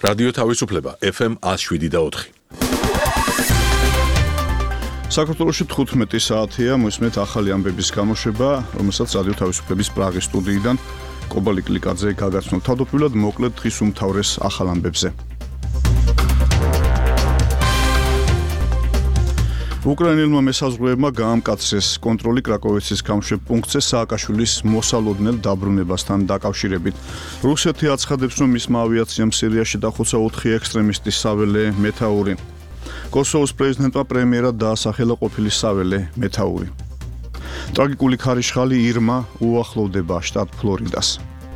რადიო თავისუფლება FM 107.4. საქართველოში 15 საათია მოსმეთ ახალი ამბების გამოშვება, რომელსაც რადიო თავისუფლების პრაღის სტუდიიდან კობალი კლიკაძე გაგაცნო. თავდაპირველად მოკლედ დღის უმთავრეს ახალ ამბებზე. უკრაინელმა მესაზღვრეებმა გაამკაცრეს კონტროლი კრაკოვეცის გამშვებ პუნქტზე სააკაშვილის მოსალოდნელ დაბრუნებასთან დაკავშირებით. რუსეთი აცხადებს, რომ მისმა ავიაციამ სირიაში დახოცა 4 ექსტრემისტის საველე მეთაური. კოსოვოს პრეზიდენტმა პრემიერად დაასახელა ყოფილი საველე მეთაური. ტრაგიკული ქარიშხალი ირმა უახლოვდება შტატ ფლორიდას.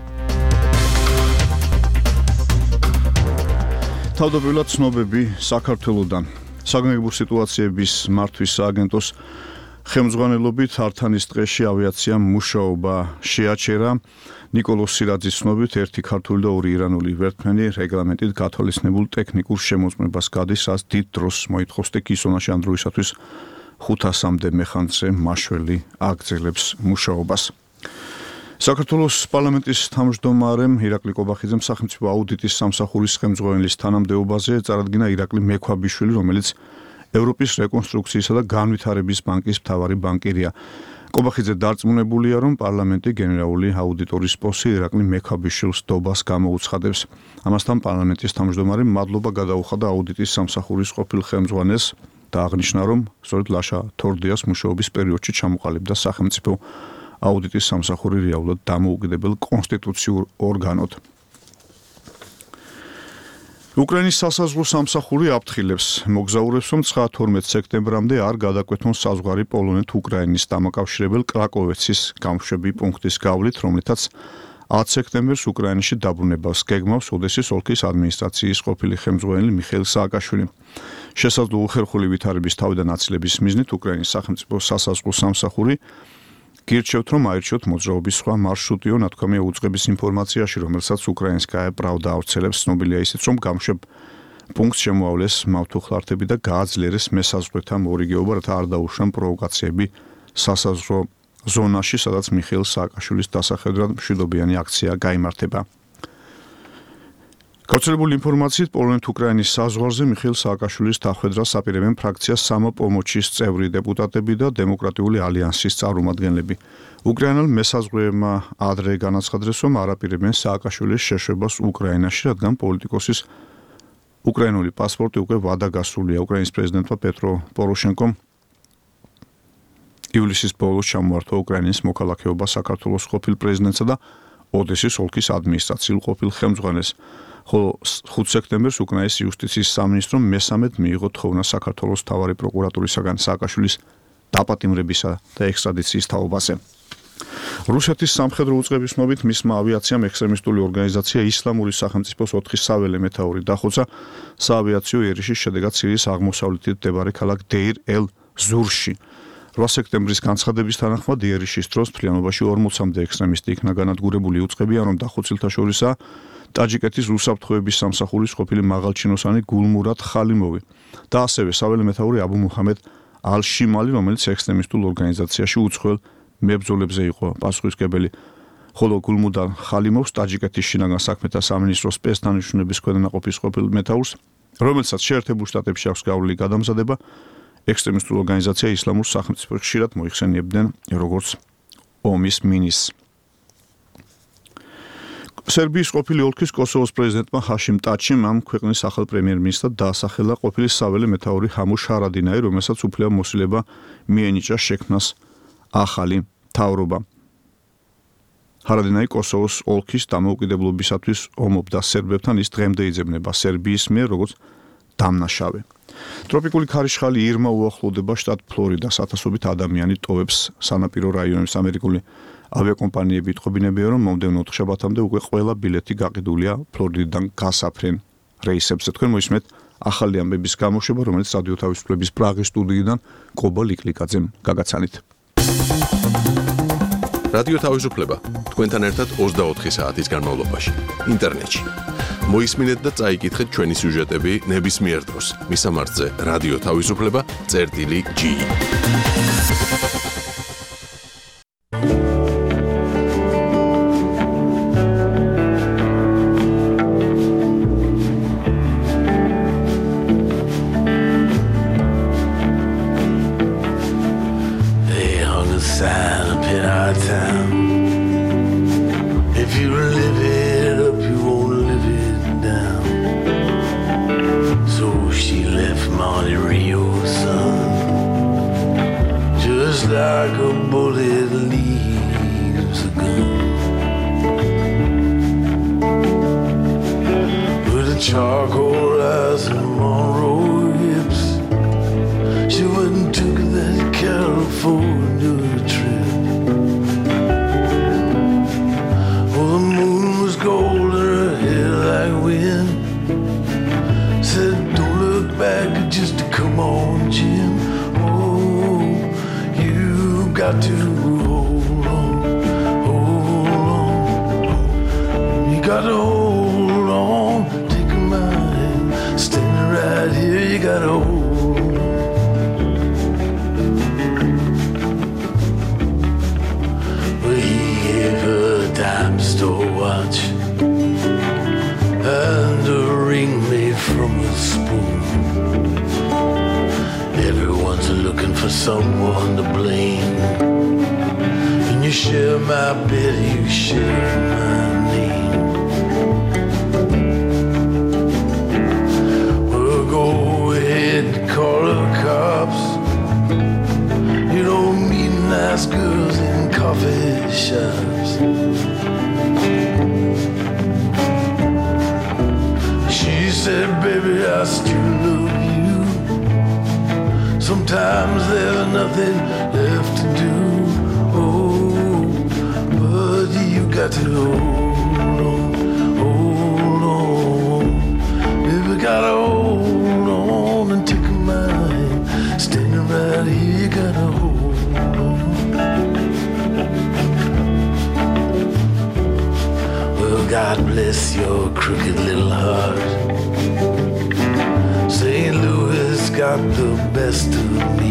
თავდაპირველად ცნობები საქართველოდან. საგანგებო სიტუაციების მართვის სააგენტოს ხელმძღვანელობით ართანის დღეში ავიაციამ მუშაობა შეაჩერა. ნიკოლოს სირაძის ცნობით ერთი ქართული და ორი ირანული ვერტმფრენი რეგლამენტით გათვალისწინებულ ტექნიკურ შემოწმებას გადის, რაც დიდ დროს მოითხოვს და კისონაში ამ დროისათვის 500-მდე მეხანძრე მაშველი აგრძელებს მუშაობას. საქართველოს პარლამენტის თავმჯდომარემ ირაკლი კობახიძემ სახელმწიფო აუდიტის სამსახურის ხელმძღვანელის თანამდებობაზე წარადგინა ირაკლი მექვაბიშვილი, რომელიც ევროპის რეკონსტრუქციისა და განვითარების ბანკის მთავარი ბანკირია. კობახიძე დარწმუნებულია, რომ პარლამენტი გენერალური აუდიტორის პოსტი ირაკლი მექვაბიშვილს დობას გამოუცხადებს. ამასთან პარლამენტის თავმჯდომარემ მადლობა გადაუხადა აუდიტის სამსახურის ყოფილ ხელმძღვანელს და აღნიშნა, რომ სწორედ ლაშა თორდიას მუშაობის პერიოდში ჩამოყალიბდა სახელმწიფო აუდიტის სამსახური რეალურად დამოუკიდებელ კონსტიტუციურ ორგანოდ. უკრაინის სასაზღვრო სამსახური აფრთხილებს მოგზაურებს, რომ 12 სექტემბრამდე არ გადაკვეთონ საზღვარი პოლონეთ-უკრაინის დამაკავშირებელ კრაკოვეცის გამშვები პუნქტის გავლით, რომლითაც 10 სექტემბერს უკრაინაში დაბრუნებას გეგმავს ოდესის ოლქის ადმინისტრაციის ყოფილი ხელმძღვანელი მიხეილ სააკაშვილი. შესაძლო უხერხული ვითარების თავიდან აცილების მიზნით უკრაინის სახელმწიფო სასაზღვრო სამსახური გირჩევთ, რომ აირჩიოთ მოძრაობის სხვა მარშრუტიო ნათქვამია უწყების ინფორმაციაში, რომელსაც უკრაინსკაია პრავდა ავრცელებს. ცნობილია ისიც, რომ გამშვებ პუნქტს შემოავლეს მავთუხლართები და გააძლიერეს მესაზღვრეთა მორიგეობა, რათა არ დაუშვან პროვოკაციები სასაზღვრო ზონაში, სადაც მიხეილ სააკაშვილის დასახედად მშვიდობიანი აქცია გაიმართება. გავრცელებული ინფორმაციით პოლონეთ-უკრაინის საზღვარზე მიხეილ სააკაშვილის დახვედრას აპირებენ ფრაქცია სამოპომოჩის წევრი დეპუტატები და დემოკრატიული ალიანსის წარმომადგენლები. უკრაინელ მესაზღვრეებმა ადრე განაცხადეს, რომ არ აპირებენ სააკაშვილის შეშვებას უკრაინაში, რადგან პოლიტიკოსის უკრაინული პასპორტი უკვე ვადაგასრულია. უკრაინის პრეზიდენტმა პეტრო პოროშენკომ ივლისის ბოლოს ჩამოართვა უკრაინის მოქალაქეობა საქართველოს ყოფილ პრეზიდენტსა და ოდესის ოლქის ადმინისტრაციულ ყოფილ ხელმძღვანელს. ხოლო 5 სექტემბერს უკრაინის იუსტიციის სამინისტრომ მესამედ მიიღო თხოვნა საქართველოს მთავარი პროკურატურისაგან სააკაშვილის დაპატიმრებისა და ექსტრადიციის თაობაზე. რუსეთის სამხედრო უწყების ცნობით მისმა ავიაციამ ექსტრემისტული ორგანიზაცია ისლამური სახელმწიფოს 4 საველე მეთაური დახოცა საავიაციო ერიშის შედეგად სირიის აღმოსავლეთით მდებარე ქალაქ დეირ-ელ-ზურში. 8 სექტემბრის განცხადების თანახმად ერიშის დროს მთლიანობაში 40-მდე ექსტრემისტი იქნა განადგურებული. უწყებიან, რომ დახოცილთა შორისაა ტაჯიკეთის რუსაფრთხოების სამსახურის ყოფილი მაღალჩინოსანი გულმურად ხალიმოვი და ასევე საველე მეთაური აბუ მუჰამედ ალ-შიმალი, რომელიც ექსტრემისტულ ორგანიზაციაში უცხოელ მებრძოლებზე იყო პასუხისმგებელი. ხოლო გულმუდან ხალიმოვს ტაჯიკეთის შინაგან საქმეთა სამინისტროს სპეცდანიშნულების ქვედანაყოფის ყოფილ მეთაურს, რომელსაც შეერთებულ შტატებში აქვს გავლილი გადამზადება, ექსტრემისტულ ორგანიზაცია ისლამურ სახელმწიფოს ხშირად მოიხსენიებდნენ როგორც ომის მინისს. სერბიის ყოფილი ოლქის კოსოვოს პრეზიდენტმა ჰაშიმ ტაჩიმ ამ ქვეყნის ახალ პრემიერ-მინისტრად დაასახელა ყოფილი საველე მეთაური ჰამუშ ჰარადინაი, რომელსაც უფლება მოსილება მიენიჭა შექმნას ახალი მთავრობა. ჰარადინაი კოსოვოს ოლქის დამოუკიდებლობისათვის ომობდა სერბებთან, ის დღემდე იძებნება სერბიის მიერ როგორც დამნაშავე. ტროპიკული ქარიშხალი ირმა უახლოვდება შტატ ფლორიდას, ათასობით ადამიანი ტოვებს სანაპირო რაიონებს. ამერიკული ავიაკომპანიები იტყობინებიან, რომ მომდევნო ოთხშაბათამდე უკვე ყველა ბილეთი გაყიდულია ფლორიდიდან გასაფრენ რეისებზე. თქვენ მოისმენთ ახალი ამბების გამოშვება, რომელიც რადიო თავისუფლების პრაღის სტუდიიდან კობალი კლიკაძემ გაგაცანით. რადიო თავისუფლება თქვენთან ერთად 24 საათის განმავლობაში ინტერნეტში. მოისმინეთ და წაიკითხეთ ჩვენი სიუჟეტები ნებისმიერ დროს. მისამართზე რადიო თავისუფლება.gi sign up in our town. If you live it up, you won't live it down. So she left Monte Rio, son, just like a bullet leaves a gun. With a charcoal eyes and Monroe hips, she went and took that California trip. Oh, the moon was gold and her hair like wind. Said, don't look back, just come on, Jim. Oh, you got to hold on, you got to hold on. Take my hand, standing right here, you got to hold on. Well, he gave her a dime store watch and a ring made from a spoon. Everyone's looking for someone to blame. When you share my bed, you share my name. Well, go ahead and call the cops. You don't meet nice girls in coffee shops. She said, baby, I still love you. Sometimes there's nothing left to do. Oh, but you got to hold on. Baby, gotta hold on and take my hand. Standing right here, you gotta hold on. Well, God bless your crooked little heart. St. Louis got the best of me.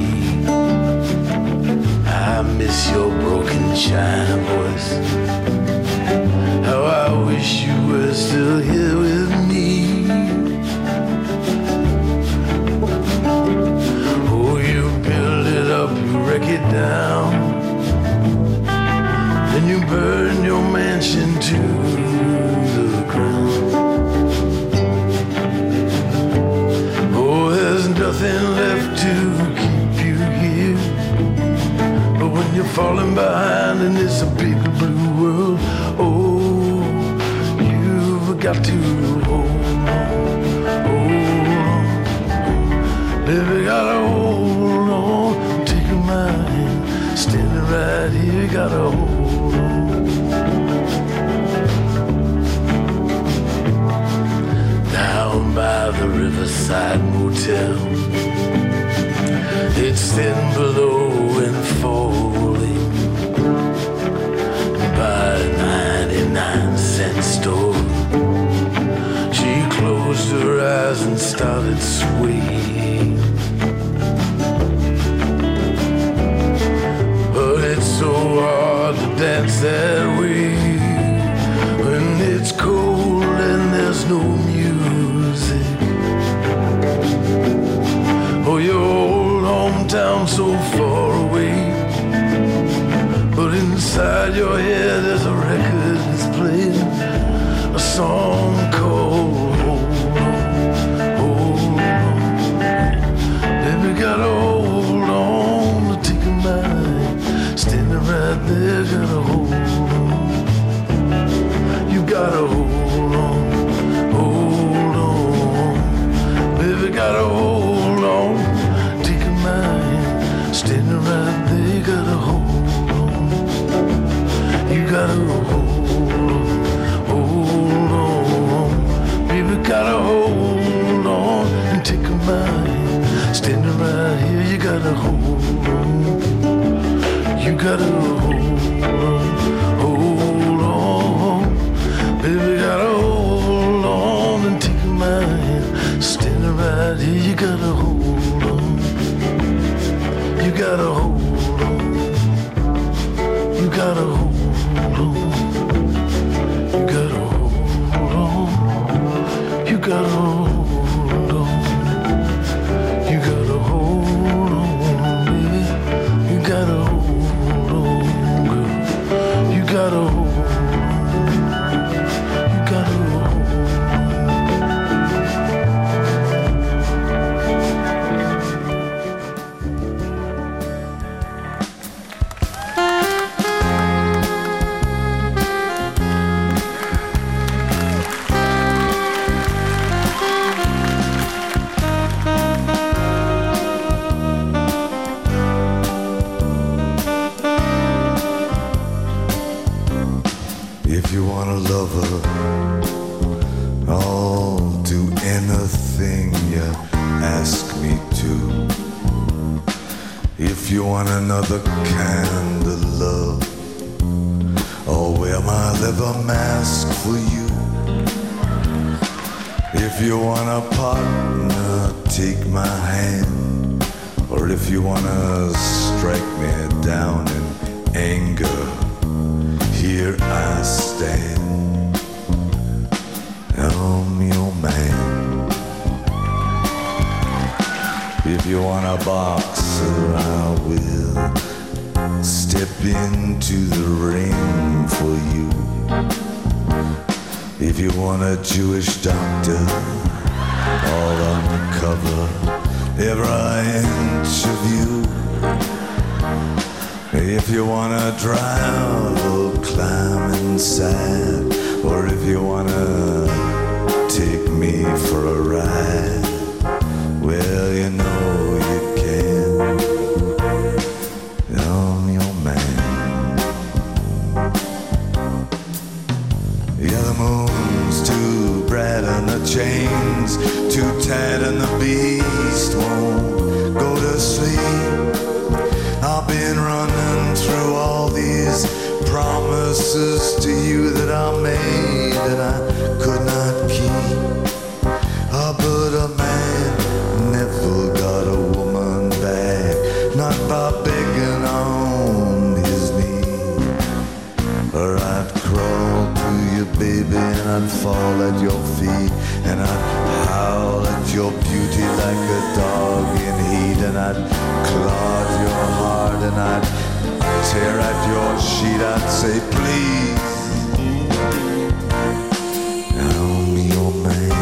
I miss your broken China voice. How I wish you were still here with me. Oh, you build it up, you wreck it down, then you burn your mansion to the ground. Oh, there's nothing left to keep you here. But when you're falling behind and it's a big blue world, oh, you've got to hold on. Baby, gotta hold on. Take my hand, standing right here, gotta hold on. Down by the Riverside Motel, it's thin below and falling. By a 99-cent store, she closed her eyes and started swaying. But it's so hard to dance that way when it's cold and there's no music. Oh, your old hometown so far away, but inside your head there's a record that's playing a song called Hold On, Hold On. Baby, gotta hold on to take a mind. Standing right there, gotta hold on. You gotta hold on, hold on. Baby, gotta hold on. Take a mind. Standing right there, gotta hold on. You gotta hold on. Baby, gotta hold on and take a mind. Standing right here, you gotta hold on. You gotta hold on. Baby, gotta hold on and take my hand. Standing right here, you gotta hold on. You gotta hold on. You gotta hold on. You gotta hold on. You gotta hold on. You gotta hold on, baby. You gotta hold on. gotta hold. You gotta hold. If you want a lover, I'll do anything you ask me to. If you want another kind of love, I'll wear my leather mask for you. If you want a partner, take my hand. Or if you wanna strike me down in anger, here I stand. I'm your man. If you want a boxer, I will step into the ring for you. If you want a Jewish doctor, I'll uncover every inch of you. If you wanna drive, I'll climb inside. Or if you wanna take me for a ride, well, you know you can. I'm your man. Yeah, the moon's too bright and the chains too tight and the beast won't go to sleep. I've been running through all these promises to you that I made and I could not keep. But a man never got a woman back, not by begging on his knee. Or I'd crawl to you, baby, and I'd fall at your feet, and I'd howl at your beauty like a dog in heat, and I'd clog your heart, and I'd tear at your sheet. I'd say, please, I'm your man.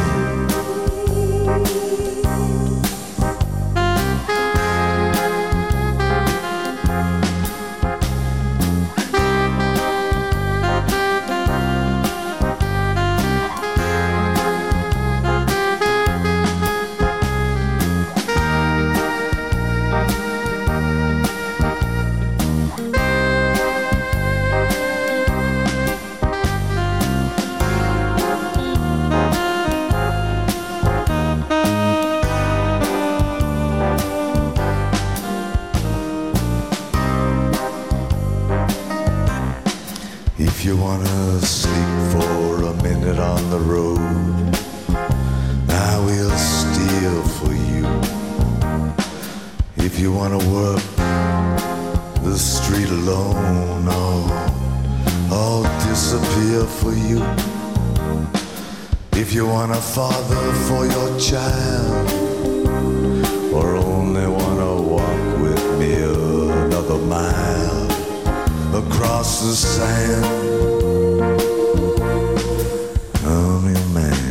If you wanna sleep for a minute on the road, I will steal for you. If you wanna work the street alone, I'll disappear for you. If you want a father for your child, or only wanna walk with me another mile across the sand, I'm your man.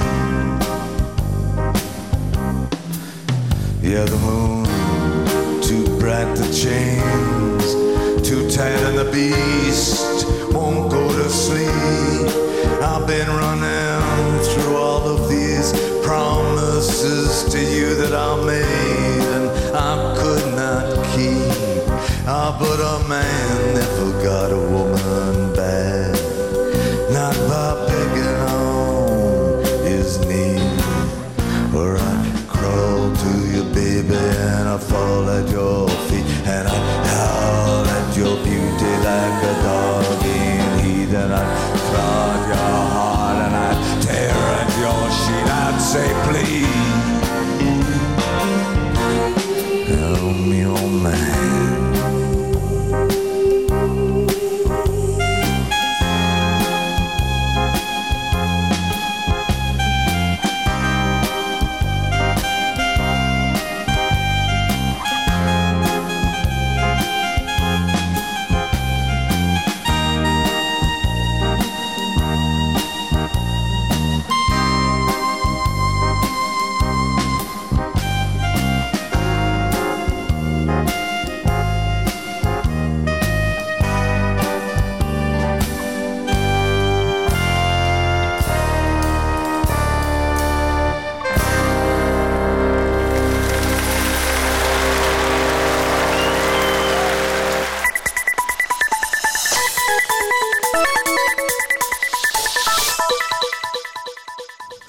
Yeah, the moon too bright, the chains too tight, and the beast won't go to sleep. I've been running through all of these promises to you that I made and I could not keep. But a man never got a woman back, not by begging on his knee. Or I'd crawl to you, baby, and I'd fall at your feet, and I'd howl at your beauty like a dog in heat, and I'd clog your heart, and I'd tear at your sheet. I'd say, please, I'm your man.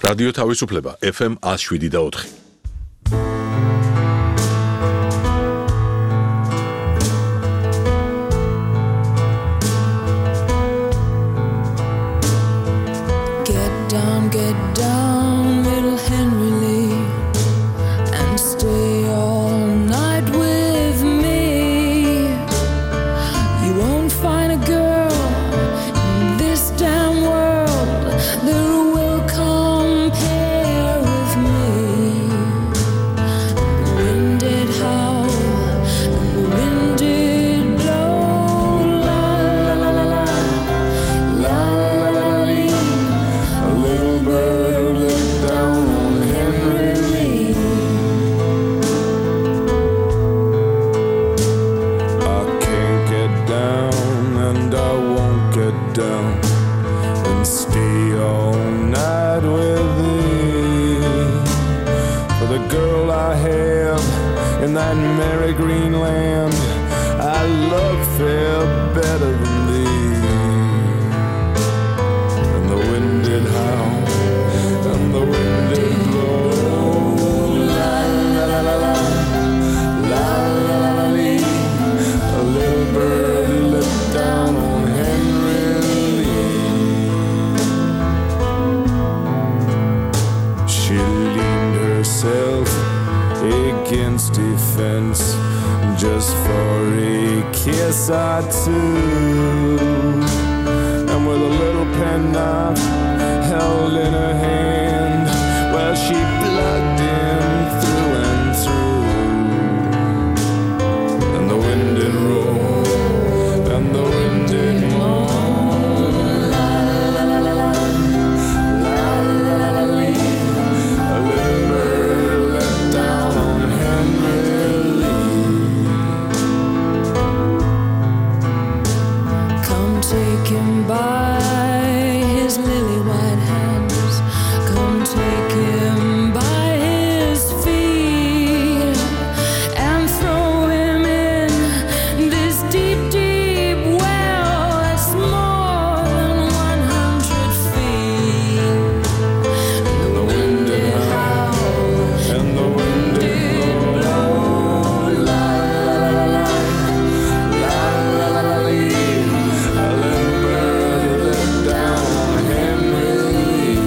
რადიო თავისუფლება FM 107.4. Get down, little Henry Lee, and stay all night with me. You won't find a girl in this damn world that will compare with me. The wind did howl and the wind did blow, la la la la la la la la la. A little bird looked down on Henry Lee. I can't get down and I won't get down and stay all night with thee. For the girl I have in that merry green land, I love fair better than thee. And the wind did howl and the wind did blow, la la la la la, la la la la lee. A little bird looked down on Henry Lee. She leaned herself against a fence just for a kiss or two, and with a little penknife held in her hand, well, she plugged him through and through. And the wind did roll and the wind did moan, la la la la la, la la la la lee. A little bird let down on Henry Lee. Come take him by his lily white hands. Come take him by his feet and throw him in this deep, deep well that's more than 100 feet. And the wind did howl And the wind did blow, la la la la la, la la la lee. A little bird let down on Henry Lee.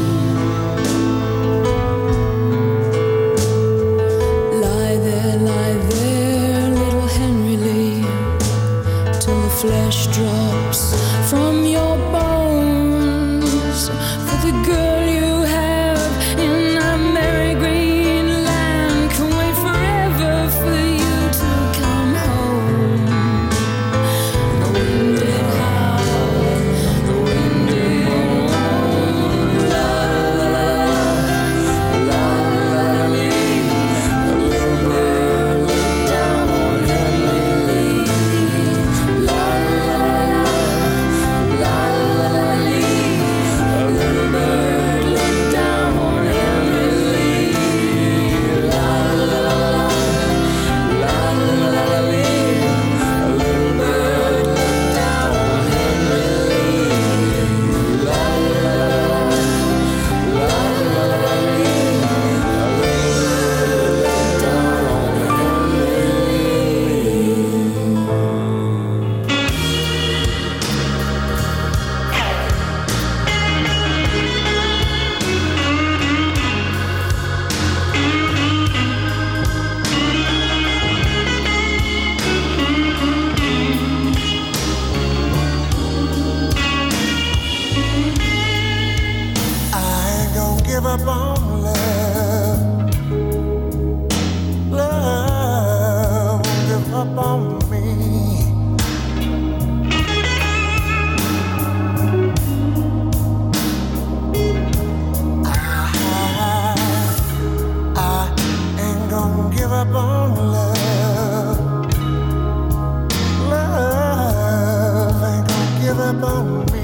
Lie there, little Henry Lee, till the flesh drops from your bones. For the girl you have in that merry green land can wait forever for you to come home. The wind did howl, the wind did moan, la la la la, la la la lee. A little bird let down on Henry Lee. La la la la, la la la lee. A little bird let down on Henry Lee. La la la la, la la la lee. A little bird let down on Henry Lee. La la la la, la la la lee. A little bird let down on Henry I ain't gonna give up on love. Love won't give up on me. I ain't gonna give up on love. Love ain't gonna give up on me.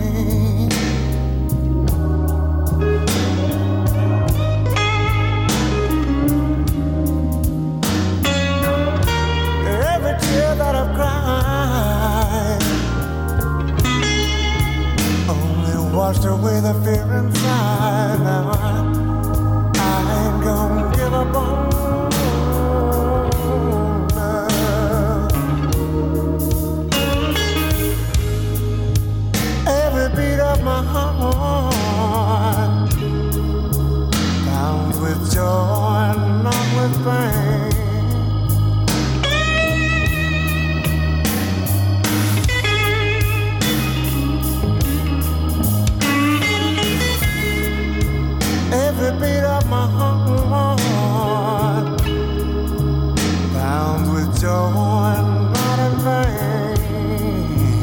Every tear that I've cried, only washed away the fear inside. Now I ain't gonna give up on love. Every beat of my heart bound with joy and not with pain. Every beat of my heart bound with joy and not in vain.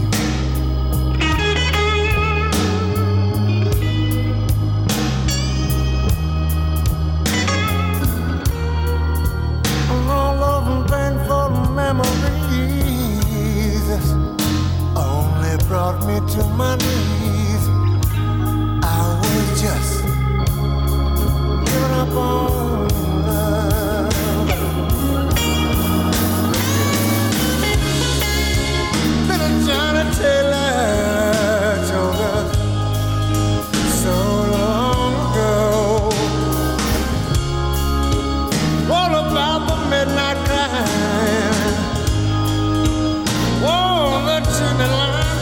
All those painful memories only brought me to my knees. I was just giving up on love. Little Johnny Taylor told us so long ago all about the midnight climb, all the chimney line,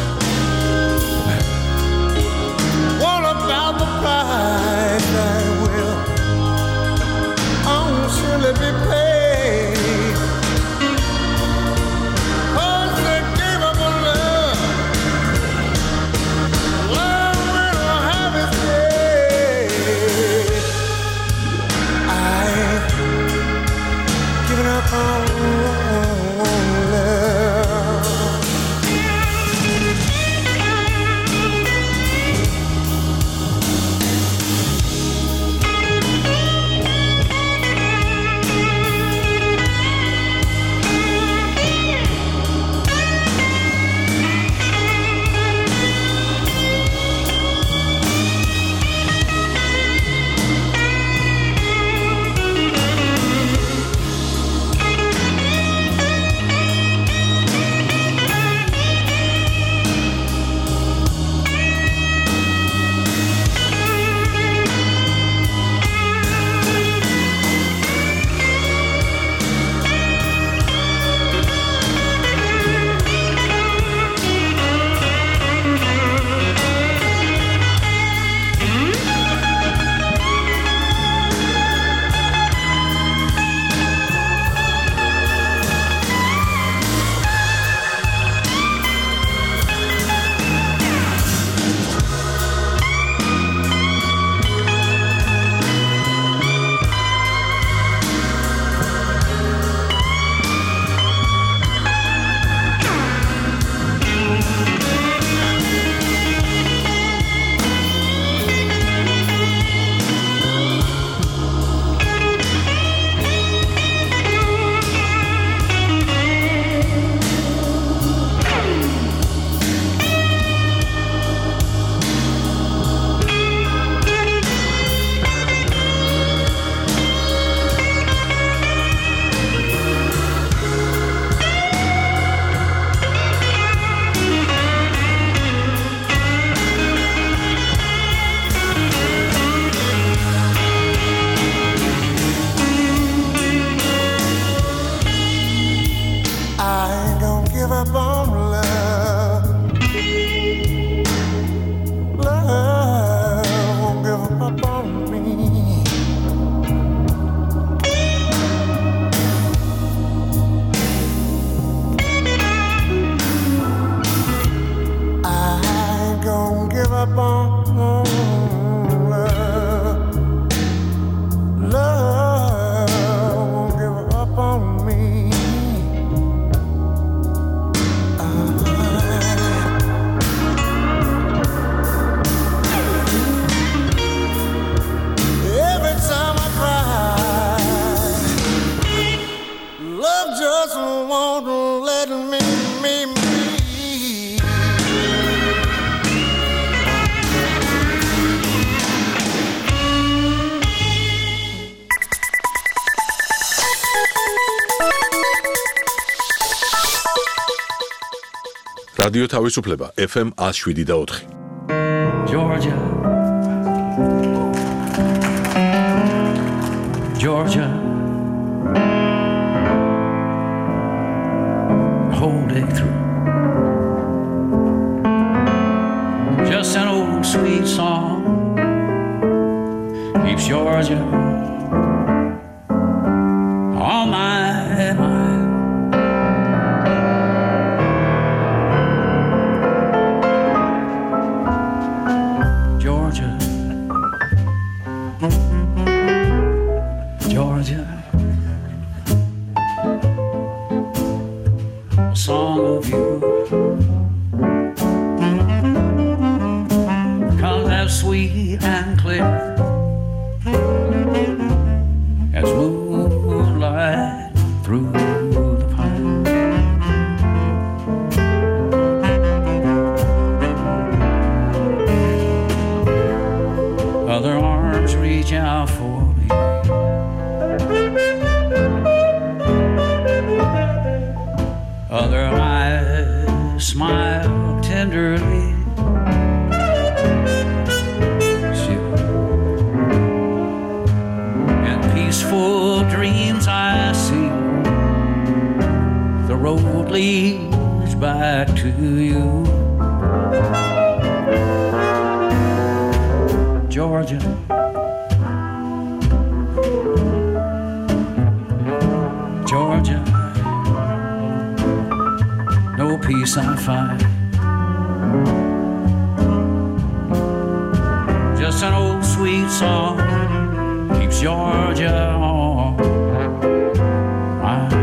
all about the price that will surely be paid. Cause they gave up on love. Love will have its day. I ain't giving up on love. რადიო თავისუფლება FM 107.4. Georgia, Georgia, whole day through. Just an old sweet song keeps Georgia on my mind. Georgia, Georgia, a song of you comes out sweet and clear as moonlight through the pine. Other arms reach out for me. Other eyes smile tenderly. Peaceful dreams I see. The road leads back to you. Georgia, Georgia, no peace I find. Just an old sweet song keeps Georgia on my mind.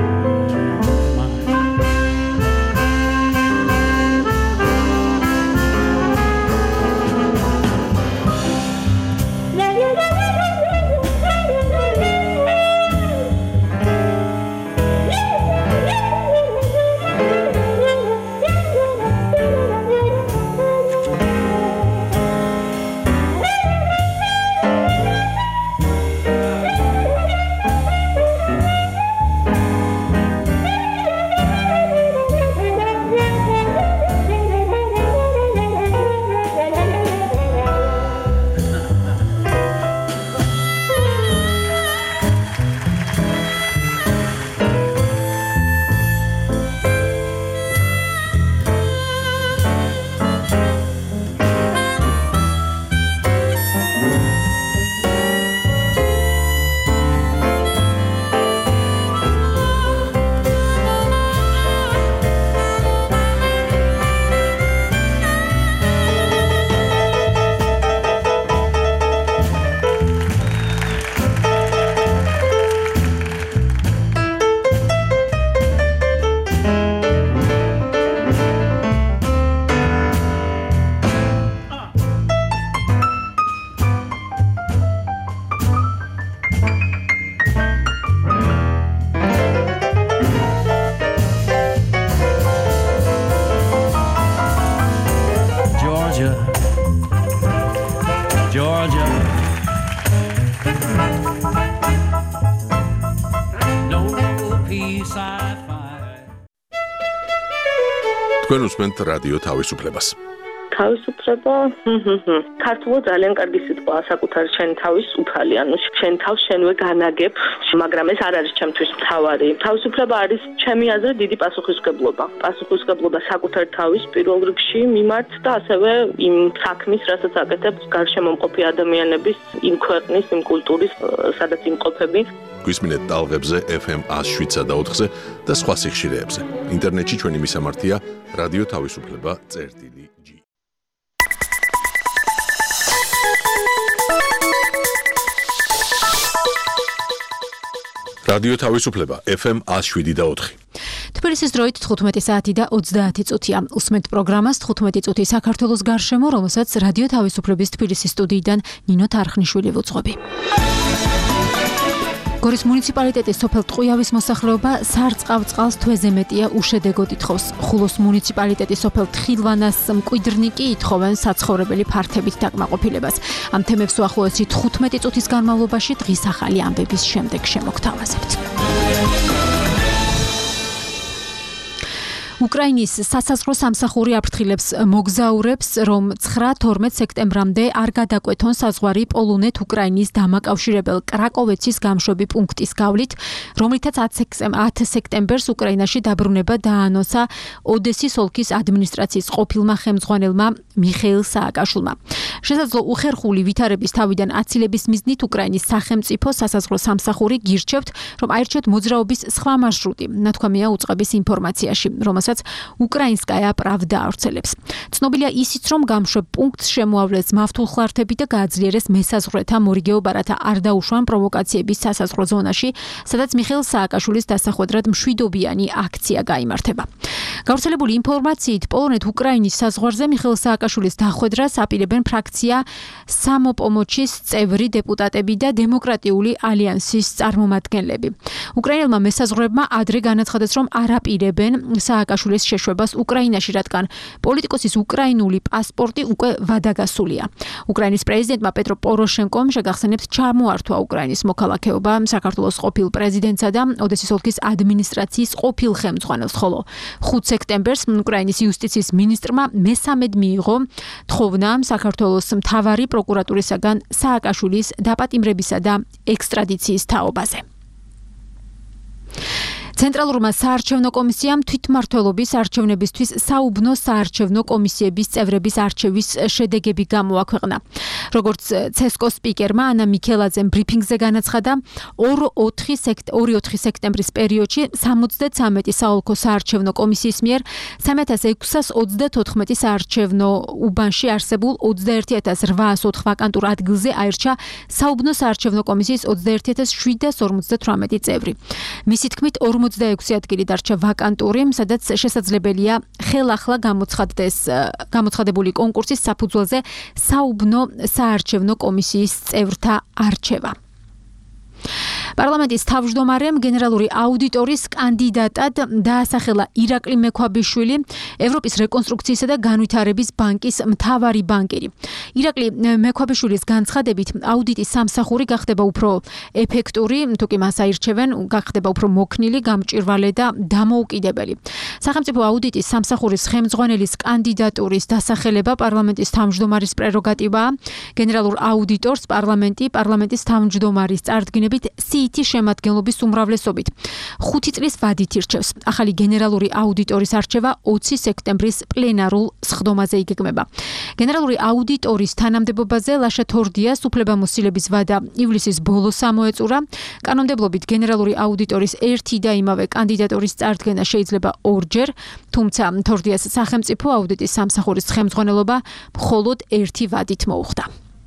თქვენ უსმენთ რადიო თავისუფლებას. თავისუფლება ქართულად ძალიან კარგი სიტყვაა საკუთარი შენი თავის უფალი, ანუ შენ თავს შენვე განაგებ, მაგრამ ეს არ არის ჩემთვის მთავარი. თავისუფლება არის ჩემი აზრით დიდი პასუხისმგებლობა. პასუხისმგებლობა საკუთარი თავის პირველ რიგში მიმართ და ასევე იმ საქმის, რასაც აკეთებ გარშემო მყოფი ადამიანების, იმ ქვეყნის, იმ კულტურის, სადაც იმყოფები. გვისმინეთ ტალღებზე FM 107.4-ზე და სხვა სიხშირეებზე. ინტერნეტში ჩვენი მისამართია რადიო თავისუფლება.gi. რადიო თავისუფლება FM 107.4. თბილისის დროით 15 საათი და 30 წუთია. უსმენთ პროგრამას 15 წუთი საქართველოს გარშემო, რომელსაც რადიო თავისუფლების თბილისის სტუდიიდან ნინო თარხნიშვილი ვუძღვები. გორის მუნიციპალიტეტის სოფელ ტყუიავის მოსახლეობა სარწყავ წყალს თვეზე მეტია უშედეგოდ ითხოვს. ხულოს მუნიციპალიტეტის სოფელ თხილვანას მკვიდრნი კი ითხოვენ საცხოვრებელი ფართებით დაკმაყოფილებას. ამ თემებს უახლოესი 15 წუთის განმავლობაში დღის ახალი ამბების შემდეგ შემოგთავაზებთ. უკრაინის სასაზღვრო სამსახური აფრთხილებს მოგზაურებს, რომ 9-12 სექტემბრამდე არ გადაკვეთონ საზღვარი პოლონეთ-უკრაინის დამაკავშირებელ კრაკოვეცის გამშვები პუნქტის გავლით, რომლითაც 10 სექტემბერს უკრაინაში დაბრუნება დაანონსა ოდესის ოლქის ადმინისტრაციის ყოფილმა ხელმძღვანელმა მიხეილ სააკაშვილმა. შესაძლო უხერხული ვითარების თავიდან აცილების მიზნით უკრაინის სახელმწიფო სასაზღვრო სამსახური გირჩევთ, რომ აირჩიოთ მოძრაობის სხვა მარშრუტი, ნათქვამია უწყების ინფორმაციაში, რომელსაც უკრაინსკაია პრავდა ავრცელებს. ცნობილია ისიც, რომ გამშვებ პუნქტს შემოავლეს მავთულხლართები და გააძლიერეს მესაზღვრეთა მორიგეობა, რათა არ დაუშვან პროვოკაციების სასაზღვრო ზონაში, სადაც მიხეილ სააკაშვილის დასახვედრად მშვიდობიანი აქცია გაიმართება. გავრცელებული ინფორმაციით, პოლონეთ-უკრაინის საზღვარზე მიხეილ სააკაშვილის დახვედრას აპირებენ ფრაქცია სამოპომოჩის წევრი დეპუტატები და დემოკრატიული ალიანსის წარმომადგენლები. უკრაინელმა მესაზღვრეებმა ადრე განაცხადეს, რომ არ აპირებენ სააკაშვილის შეშვებას უკრაინაში, რადგან პოლიტიკოსის უკრაინული პასპორტი უკვე ვადაგასულია. უკრაინის პრეზიდენტმა პეტრო პოროშენკომ შეგახსენებს ჩამოართვა უკრაინის მოქალაქეობა საქართველოს ყოფილ პრეზიდენტსა და ოდესის ოლქის ადმინისტრაციის ყოფილ ხელმძღვანელს, ხოლო 5 სექტემბერს უკრაინის იუსტიციის მინისტრმა მესამედ მიიღო თხოვნა საქართველოს მთავარი პროკურატურისაგან სააკაშვილის დაპატიმრებისა და ექსტრადიციის თაობაზე. ცენტრალურმა საარჩევნო კომისიამ თვითმმართველობის არჩევნებისთვის საუბნო საარჩევნო კომისიების წევრების არჩევის შედეგები გამოაქვეყნა. როგორც ცესკოს სპიკერმა ანა მიქელაძემ ბრიფინგზე განაცხადა, 2-4 სექტემბრის პერიოდში 73 საოლქო საარჩევნო კომისიის მიერ 3634 საარჩევნო უბანში არსებულ 21804 ვაკანტურ ადგილზე აირჩა საუბნო საარჩევნო კომისიის 21758 წევრი. მისი თქმით 46 ადგილი დარჩა ვაკანტური, სადაც შესაძლებელია ხელახლა გამოცხადებული კონკურსის საფუძველზე საუბნო საარჩევნო კომისიის წევრთა არჩევა. პარლამენტის თავმჯდომარემ გენერალური აუდიტორის კანდიდატად დაასახელა ირაკლი მექვაბიშვილი, ევროპის რეკონსტრუქციისა და განვითარების ბანკის მთავარი ბანკირი. ირაკლი მექვაბიშვილის განცხადებით, აუდიტის სამსახური გახდება უფრო ეფექტური, თუკი მას აირჩევენ, გახდება უფრო მოქნილი, გამჭვირვალე და დამოუკიდებელი. სახელმწიფო აუდიტის სამსახურის ხელმძღვანელის კანდიდატურის დასახელება პარლამენტის თავმჯდომარის პრეროგატივაა. გენერალურ აუდიტორს პარლამენტის თავმჯდომარის წარდგინებით სიითი შემადგენლობის უმრავლესობით 5 წლის ვადით ირჩევს. ახალი გენერალური აუდიტორის არჩევა 20 სექტემბრის პლენარულ სხდომაზე იგეგმება. გენერალური აუდიტორის თანამდებობაზე ლაშა თორდიას უფლებამოსილების ვადა ივლისის ბოლოს ამოეწურა. კანონმდებლობით გენერალური აუდიტორის ერთი და იმავე კანდიდატურის წარდგენა შეიძლება ორჯერ, თუმცა თორდიას სახელმწიფო აუდიტის სამსახურის ხელმძღვანელობა მხოლოდ ერთი ვადით მოუხდა.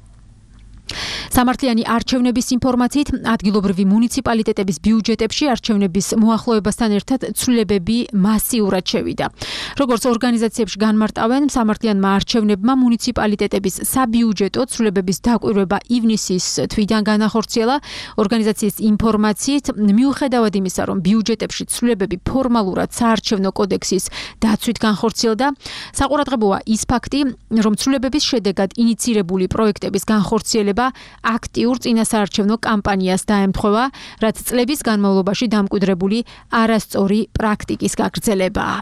სამართლიანი არჩევნების ინფორმაციით, ადგილობრივი მუნიციპალიტეტების ბიუჯეტებში არჩევნების მოახლოებასთან ერთად ცვლილებები მასიურად შევიდა. როგორც ორგანიზაციებში განმარტავენ, სამართლიანმა არჩევნებმა მუნიციპალიტეტების საბიუჯეტო ცვლილებების დაკვირვება ივნისის თვიდან განახორციელა. ორგანიზაციის ინფორმაციით, მიუხედავად იმისა, რომ ბიუჯეტებში ცვლილებები ფორმალურად საარჩევნო კოდექსის დაცვით განხორციელდა, საყურადღებოა ის ფაქტი, რომ ცვლილებების შედეგად ინიცირებული პროექტების განხორციელება აქტიურ წინასაარჩევნო კამპანიას დაემთხვევა, რაც წლების განმავლობაში დამკვიდრებული არასწორი პრაქტიკის გაგრძელებაა.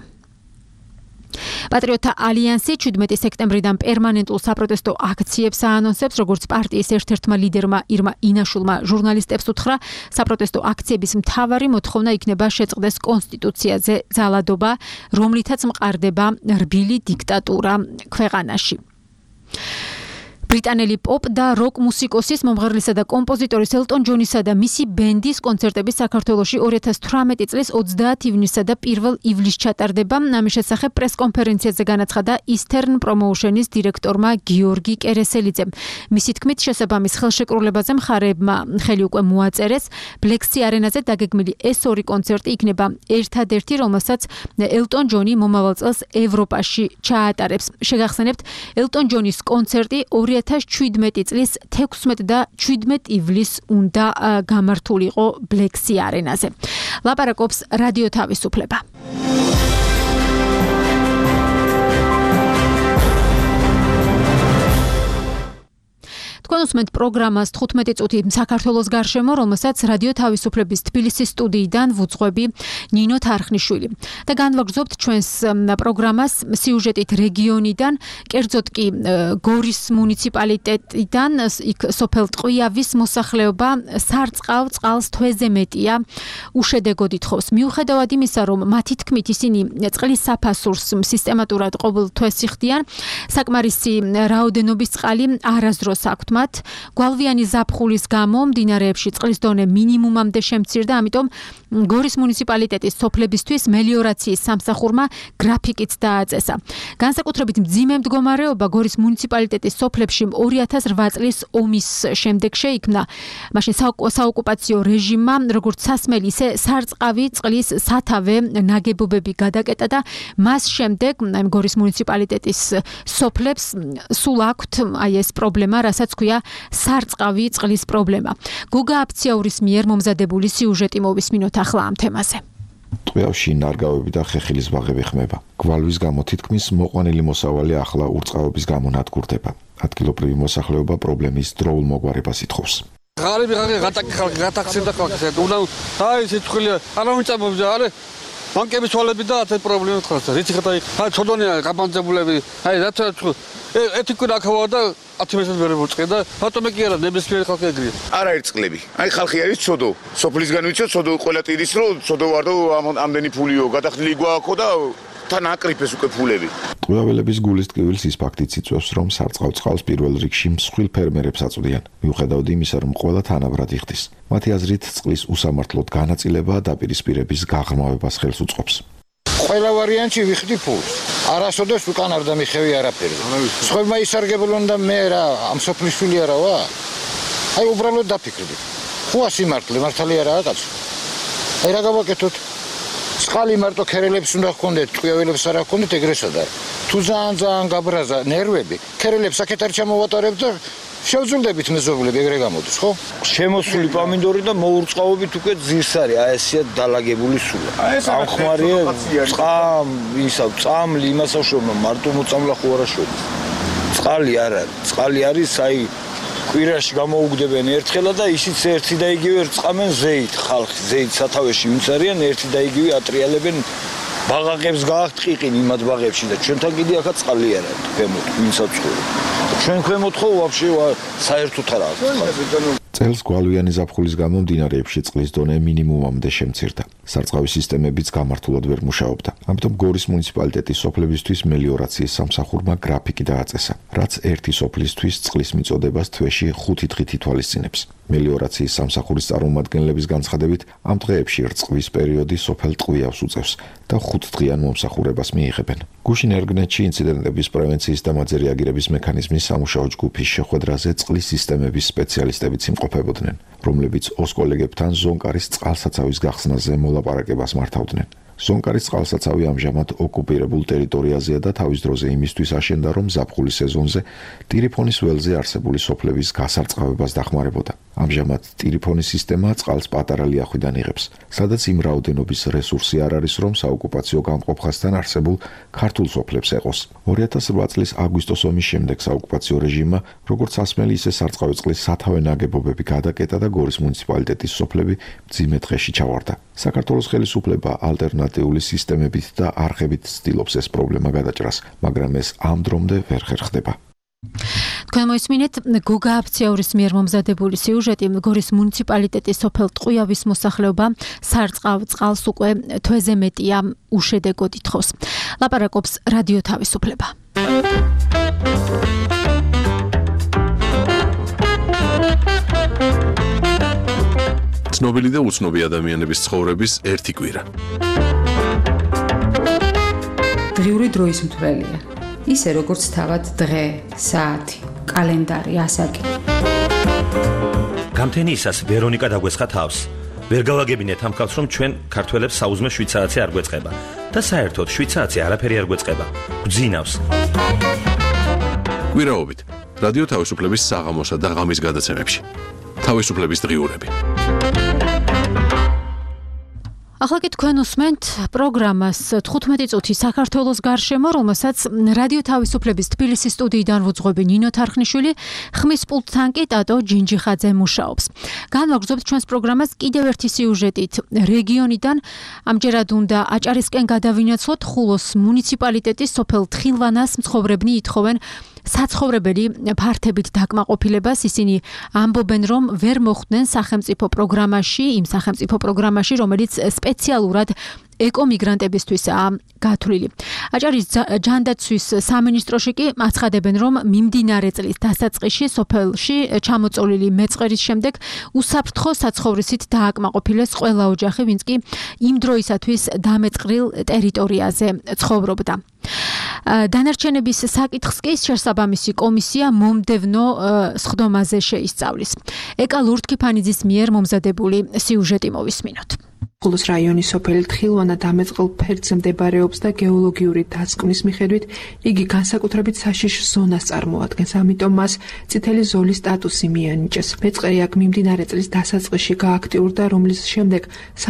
პატრიოტთა ალიანსი 17 სექტემბრიდან პერმანენტულ საპროტესტო აქციებს აანონსებს, როგორც პარტიის ერთ-ერთმა ლიდერმა ირმა ინაშულმა ჟურნალისტებს უთხრა, საპროტესტო აქციების მთავარი მოთხოვნა იქნება შეწყდეს კონსტიტუციაზე ძალადობა, რომლითაც მყარდება რბილი დიქტატურა ქვეყანაში. ბრიტანელი პოპ და როკ მუსიკოსის, მომღერლისა და კომპოზიტორის ელტონ ჯონისა და მისი ბენდის კონცერტები საქართველოში 2018 წლის 30 ივნისსა და 1 ივლისს ჩატარდება. ამის შესახებ პრესკონფერენციაზე განაცხადა Eastern Promotion-ის დირექტორმა გიორგი კერესელიძემ. მისი თქმით, შესაბამის ხელშეკრულებაზე მხარეებმა ხელი უკვე მოაწერეს. Black Sea არენაზე დაგეგმილი ეს ორი კონცერტი იქნება ერთადერთი, რომელსაც ელტონ ჯონი მომავალ წელს ევროპაში ჩაატარებს. შეგახსენებთ, ელტონ ჯონის კონცერტი 2017 წლის 16 და 17 ივლისს უნდა გამართულიყო Black Sea არენაზე. ლაპარაკობს რადიო თავისუფლება. თქვენ თქვენ უსმენთ პროგრამას 15 წუთი საქართველოს გარშემო, რომელსაც რადიო თავისუფლების თბილისის სტუდიიდან ვუძღვები ნინო თარხნიშვილი. და განვაგრძობთ ჩვენს პროგრამას სიუჟეტით რეგიონიდან, კერძოდ კი გორის მუნიციპალიტეტიდან, იქ სოფელ ტყვიავის მოსახლეობა სარწყავ წყალს თვეზე მეტია უშედეგოდ ითხოვს. მიუხედავად იმისა, რომ მათი თქმით ისინი წყლის საფასურს სისტემატურად ყოველ თვეს იხდიან, საკმარისი რაოდენობის წყალი არასდროს აქვთ მათ. გვალვიანი ზაფხულის გამო მდინარეებში წყლის დონე მინიმუმამდე შემცირდა, ამიტომ გორის მუნიციპალიტეტის სოფლებისთვის მელიორაციის სამსახურმა გრაფიკიც დააწესა. განსაკუთრებით მძიმე მდგომარეობა გორის მუნიციპალიტეტის სოფლებში 2008 წლის ომის შემდეგ შეიქმნა. მაშინ საოკუპაციო რეჟიმმა როგორც სასმელი, ისე სარწყავი წყლის სათავე ნაგებობები გადაკეტა და მას შემდეგ გორის მუნიციპალიტეტის სოფლებს სულ აქვთ ეს პრობლემა, რასაც ქვია სარწყავი წყლის პრობლემა. გოგა აფციაურის მიერ მომზადებული სიუჟეტი მოვისმინოთ ახლა ამ თემაზე. ტყვიავში ნარგავები და ხეხილის ბაღები ხმება. გვალვის გამო თითქმის მოყვანილი მოსავალი ახლა ურწყავების გამო ნადგურდება. ადგილობრივი მოსახლეობა პრობლემის დროულ მოგვარებას ითხოვს. ღარიბი გატაქსირდა ხალხს. აი სიცხვილე არა უწამობს არა ბანკების თვალები და ასეთ პრობლემებს ხარს. რითი ხათა აი ცოდონია გაბანძებულები. აი რაც ეთიკურ აქავა და 10 მეტრს ვერ მოწყე და ბატონე კი არა ნებისმიერი ხალხი ეგრეა. არაერთ წყლები. აი ხალხი არის ცოდო. სოფლისგან ვიცი ცოდო ყველა ტირის რო ცოდო ვარ და ამდენი ფულიო გადახდილი გვააქო და თან აკრიფეს უკვე ფულები. ტყვიაველების გულის ტკივილს ის ფაქტიც იწვევს, რომ სარწყავ წყალს პირველ რიგში მსხვილ ფერმერებს აწვდიან, მიუხედავად იმისა, რომ ყველა თანაბრად იხდის. მათი აზრით, წყლის უსამართლოდ განაწილება დაპირისპირების გაღრმავებას ხელს უწყობს. ყველა ვარიანტში ვიხდი ფულს. არასოდეს უკან არ დამიხევი არაფერი. სხვებმა ისარგებლონ და მე რა ამ სოფლის შვილი არა ვარ. აი უბრალოდ დაფიქრდი. ხო ასიმართლე, მართალი არაა კაცო. აი რა გავაკეთოთ? წყალი მარტო ქერელებს უნდა გქონდეთ, ტყვიაველებს არ გქონდეთ, ეგრესა და თუ ძალიან გაბრაზა ნერვები, ქერელებს აქეთ არ ჩამოვატარებ და შევძულდებით მეზობლები, ეგრე გამოდის, ხო? შემოსული პამინდორი და მოურწყავობით უკვე ძირს არის, აი ესეა დალაგებული სულა. ამ ხმარია წამლი იმასავშორმა მარტო მოწამლა ხო არა შვედი. წყალი არ არის, წყალი არის აი კვირაში გამოუგდებენ ერთხელა და ისიც ერთი და იგივე რწყამენ ზეით ხალხი ზეით სათავეში ვინც არიან ერთი და იგივე ატრიალებენ ბაღაკებს გააქვთ ყიყინი იმათ ბაღებში და ჩვენთან კიდე ახლა წყალი არ არის ქვემოთ ვინცაც ცხოვრობ ჩვენ ქვემოთ ხო ვაფშე საერთოდ არ აქვს წელს გვალვიანი ზაფხულის გამო მდინარეებში წყლის დონე მინიმუმამდე შემცირდა. სარწყავი სისტემებიც გამართულად ვერ მუშაობდა. ამიტომ გორის მუნიციპალიტეტის სოფლებისთვის მელიორაციის სამსახურმა გრაფიკი დააწესა, რაც ერთი სოფლისთვის წყლის მიწოდებას თვეში 5 დღით ითვალისწინებს. მელიორაციის სამსახურის წარმომადგენლების განცხადებით, ამ დღეებში რწყვის პერიოდი სოფელ ტყვიავს უწევს და 5 დღიან მომსახურებას მიიღებენ. გუშინ ერგნეთში ინციდენტების პრევენციის და მათზე რეაგირების მექანიზმის სამუშაო ჯგუფის შეხვედრაზე წყლის სისტემების სპეციალისტებიც იმყოფებოდნენ, რომლებიც ოს კოლეგებთან ზონკარის წყალსაცავის გახსნაზე მოლაპარაკებას მართავდნენ. ზონკარის წყალსაცავი ამჟამად ოკუპირებულ ტერიტორიაზეა და თავის დროზე იმისთვის აშენდა, რომ ზაფხულის სეზონზე ტირიფონის ველზე არსებული სოფლების გასარწყავებას დახმარებოდა. ამჟამად ტირიფონის სისტემა წყალს პატარა ლიახვიდან იღებს, სადაც იმ რაოდენობის რესურსი არ არის, რომ საოკუპაციო გამყოფხასთან არსებულ ქართულ სოფლებს ეყოს. 2008 წლის აგვისტოს ომის შემდეგ საოკუპაციო რეჟიმმა როგორც სასმელი, ისე სარწყავი წყლის სათავე ნაგებობები გადაკეტა და გორის მუნიციპალიტეტის სოფლები მძიმე დღეში ჩავარდა. საქართველოს ხელისუფლება ალტერნატიული სისტემებით და არხებით ცდილობს ეს პრობლემა გადაჭრას, მაგრამ ეს ამ დრომდე ვერ ხერხდება. თქვენ მოისმინეთ გოგა აფციაურის მიერ მომზადებული სიუჟეტი. გორის მუნიციპალიტეტის სოფელ ტყვიავის მოსახლეობა სარწყავ წყალს უკვე თვეზე მეტია უშედეგოდ ითხოვს. ლაპარაკობს რადიო თავისუფლება. ცნობილი და უცნობი ადამიანების ცხოვრების ერთი კვირა. დღიური დროის მთვრელია. ისე როგორც თავად დღე, საათი, კალენდარი, ასაკი. გამთენიისას ვერონიკა დაგვესხა თავს. ვერ გავაგებინეთ ამ ხალხს, რომ ჩვენ ქართველებს საუზმე 7 საათი არ გვეწყება და საერთოდ 7 საათი არაფერი არ გვეწყება. გძინავს. კვირაობით რადიო თავისუფლების საღამოსა და ღამის გადაცემებში. თავისუფლების დღიურები. ახლა კი თქვენ უსმენთ პროგრამას 15 წუთი საქართველოს გარშემო, რომელსაც რადიო თავისუფლების თბილისის სტუდიიდან ვუძღვები ნინო თარხნიშვილი, ხმის პულტთან კი ტატო ჯინჯიხაძე მუშაობს. განვაგრძობთ ჩვენს პროგრამას კიდევ ერთი სიუჟეტით რეგიონიდან. ამჯერად უნდა აჭარისკენ გადავინაცვლოთ ხულოს მუნიციპალიტეტის სოფელ თხილვანას მცხოვრებნი ითხოვენ საცხოვრებელი ფართებით დაკმაყოფილებას. ისინი ამბობენ, რომ ვერ მოხვდნენ სახელმწიფო პროგრამაში, იმ სახელმწიფო პროგრამაში, რომელიც სპეციალურად ეკომიგრანტებისთვისაა გათვლილი. აჭარის ჯანდაცვის სამინისტროში კი აცხადებენ, რომ მიმდინარე წლის დასაწყისში სოფელში ჩამოწოლილი მეწყერის შემდეგ უსაფრთხო საცხოვრისით დააკმაყოფილეს ყველა ოჯახი, ვინც კი იმ დროისათვის დამეწყრილ ტერიტორიაზე ცხოვრობდა. დანარჩენების საკითხს კი შესაბამისი კომისია მომდევნო სხდომაზე შეისწავლის. ეკა ლურთქიფანიძის მიერ მომზადებული სიუჟეტი მოვისმინოთ. ხულოს რაიონის სოფელი თხილვანა დამეწყრილ ფერდზე მდებარეობს და გეოლოგიური დასკვნის მიხედვით იგი განსაკუთრებით საშიშ ზონას წარმოადგენს, ამიტომ მას წითელი ზოლის სტატუსი მიანიჭეს. მეწყერი აქ მიმდინარე წლის დასაწყისში გააქტიურდა, რომლის შემდეგ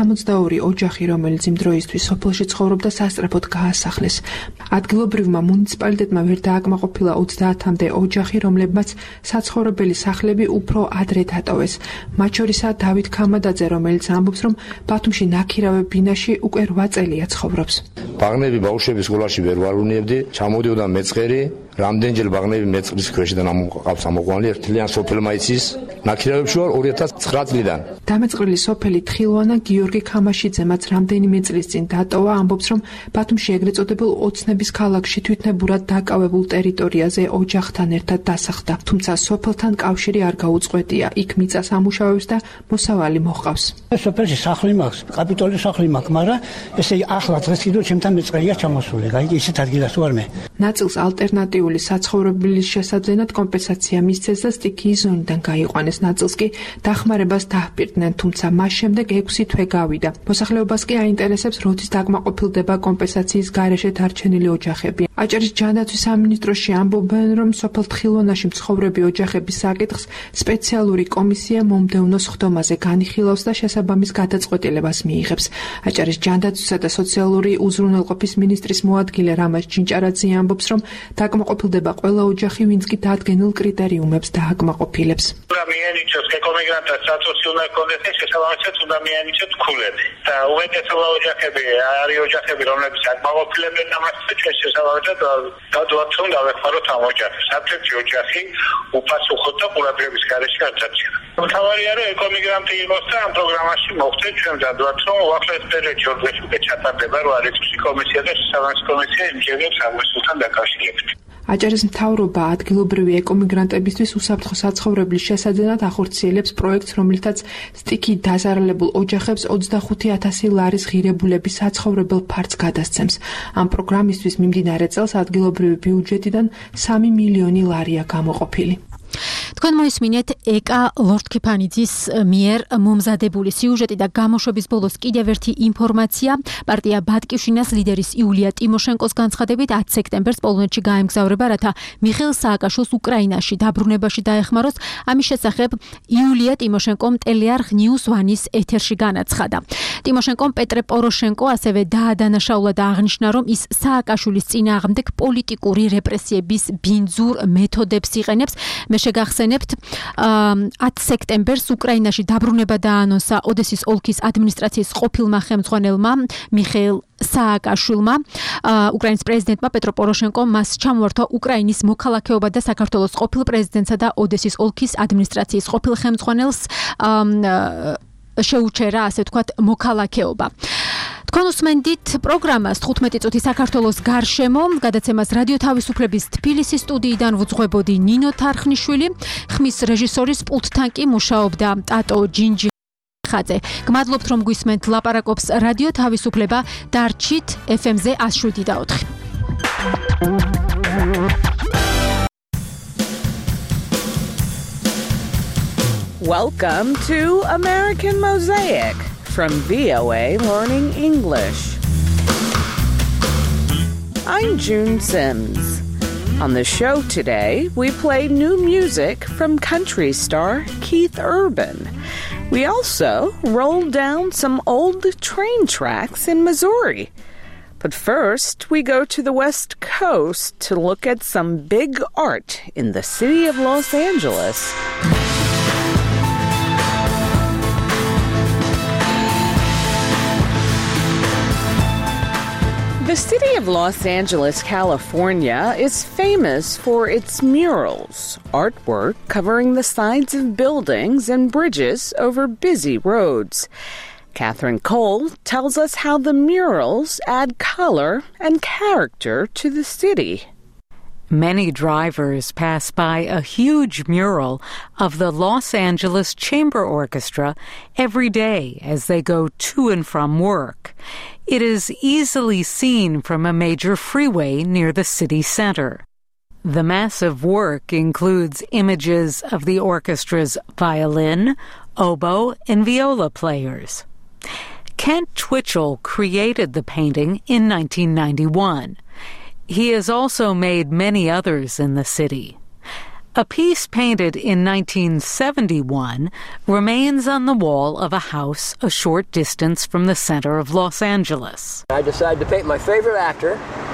62 ოჯახი, რომელიც იმ დროისთვის სოფელში ცხოვრობდა, სასწრაფოდ გაასახლეს. ადგილობრივმა მუნიციპალიტეტმა ვერ დააკმაყოფილა 30-მდე ოჯახი, რომლებმაც საცხოვრებელი სახლები უფრო ადრე დატოვეს. მათ შორისაა დავით ქამადაძე, რომელიც ამბობს, რომ ბათუმში ნაქირავე ბინაში უკვე 8 წელია ცხოვრობს. ბაღნები ბავშვების სკოლაში ვერ ვარუნებდი, ჩამოდიოდა მეწყერი, რამდენჯერ ბაღნები მეწყრის ქვეშიდან ამოყავს ამოყვანილი, ერთლიან სოფელმა იცის. ნაქირავებში ვარ 2009 წლიდან. დამეწყრილი სოფელი თხილვანა გიორგი ქამაშიძე, მათ რამდენიმე წლის წინ დატოვა, ამბობს, რომ ბათუმში ეგრეთ წოდებულ ოცნების ქალაქში თვითნებურად დაკავებულ ტერიტორიაზე ოჯახთან ერთად დასახლდა. თუმცა სოფელთან კავშირი არ გაუწყვეტია. იქ მიწას ამუშავებს და მოსავალი მოჰყავს. სოფელში სახლი მაქვს, კაპიტოლის სახლი მაქვს, მაგრამ ესე ახლა დღეს კიდევ ჩემთან მეწყერია ჩამოსული. გაიგე, ისეთ ადგილას ვარ მე. ნაწილს ალტერნატიული საცხოვრებლის შესაძლებლად კომპენსაცია მისცეს და სტიქიის ზონიდან გაიყვანეს. ნაწილს კი დახმარებას დაჰპირდნენ, თუმცა მას შემდეგ 6 თვე გავიდა. მოსახლეობას კი აინტერესებს, როდის დაკმაყოფილდება კომპენსაციის გარეშე დარჩენილი ოჯახები. აჭარის ჯანდაცვის სამინისტროში ამბობენ, რომ სოფელ თხილვანაში მცხოვრები ოჯახების საკითხს სპეციალური კომისია მომდევნო სხდომაზე განიხილავს და შესაბამის გადაწყვეტილებას მიიღებს. აჭარის ჯანდაცვისა და სოციალური უზრუნველყოფის მინისტრის მოადგილე რამაზ ჩინჭარაძე ამბობს, რომ დაკმაყოფილდება ყველა ოჯახი, ვინც კი დადგენილ კრიტერიუმებს დააკმაყოფილებს. უნდა მიენიჭოს ეკომიგრანტთა სტატუსი უნდა ჰქონდეს და შესაბამისად უნდა მიენიჭოს ქულები. და უმეტესობა ოჯახები არის ოჯახები, რომლებიც აკმაყოფილებენ ამას და ჩვენ შესაბამისად გადავთ რომ დავეხმაროთ ამ ოჯახებს. საფრთხე ოჯახი უპასუხოდ და ყურადღების გარეშე არ დარჩება. მთავარია რომ ეკომიგრანტი იყოს და ამ პროგრამაში მოხდეს, ჩვენ დავთ რომ უახლოეს პერიოდში ორდრეში უკვე ჩატარდება, რომ არის კომისია და შესაბამისი კომისია იმჯერებს აღმოსავლთან დაკავშირებით. აჭარის მთავრობა ადგილობრივი ეკომიგრანტებისთვის უსაფრთხო საცხოვრებლის შესაძლებლად ახორციელებს პროექტს, რომლითაც სტიქით დაზარალებულ ოჯახებს 25,000 ლარის ღირებულების საცხოვრებელ ფართს გადასცემს. ამ პროგრამისთვის მიმდინარე წელს ადგილობრივი ბიუჯეტიდან 3 მილიონი ლარია გამოყოფილი. თქვენ მოისმინეთ ეკა ლორთქიფანიძის მიერ მომზადებული სიუჟეტი და გამოშვების ბოლოს კიდევ ერთი ინფორმაცია. პარტია ბატკივშინას ლიდერის იულია ტიმოშენკოს განცხადებით 10 სექტემბერს პოლონეთში გაემგზავრება, რათა მიხეილ სააკაშვილს უკრაინაში დაბრუნებაში დაეხმაროს. ამის შესახებ იულია ტიმოშენკომ ტელეარხ News One-ის ეთერში განაცხადა. ტიმოშენკომ პეტრე პოროშენკო ასევე დაადანაშაულა და აღნიშნა, რომ ის სააკაშვილის წინააღმდეგ პოლიტიკური რეპრესიების ბინძურ მეთოდებს იყენებს. მე შეგახსენებთ 10 სექტემბერს უკრაინაში დაბრუნება დაანონსა ოდესის ოლქის ადმინისტრაციის ყოფილმა ხელმძღვანელმა მიხეილ სააკაშვილმა. უკრაინის პრეზიდენტმა პეტრო პოროშენკომ მას ჩამოართვა უკრაინის მოქალაქეობა და საქართველოს ყოფილ პრეზიდენტსა და ოდესის ოლქის ადმინისტრაციის ყოფილ ხელმძღვანელს შეუჩერა, ასე ვთქვათ, მოქალაქეობა. თქვენ უსმენდით პროგრამას 15 წუთი საქართველოს გარშემო, გადაცემას რადიო თავისუფლების თბილისის სტუდიიდან ვუძღვებოდი ნინო თარხნიშვილი, ხმის რეჟისორის პულტთან კი მუშაობდა ტატო ჯინჯიხაძე. გმადლობთ რომ გვისმენთ ლაპარაკობს რადიო თავისუფლება, დარჩით FM-ზე 107.4. Welcome to American Mosaic from VOA Learning English. I'm June Sims. On the show today, we play new music from country star Keith Urban. We also roll down some old train tracks in Missouri. But first, we go to the West Coast to look at some big art in the city of Los Angeles. The city of Los Angeles, California, is famous for its murals, artwork covering the sides of buildings and bridges over busy roads. Catherine Cole tells us how the murals add color and character to the city. Many drivers pass by a huge mural of the Los Angeles Chamber Orchestra every day as they go to and from work. It is easily seen from a major freeway near the city center. The massive work includes images of the orchestra's violin, oboe, and viola players. Kent Twitchell created the painting in 1991. He has also made many others in the city. A piece painted in 1971 remains on the wall of a house a short distance from the center of Los Angeles. I decided to paint my favorite actor,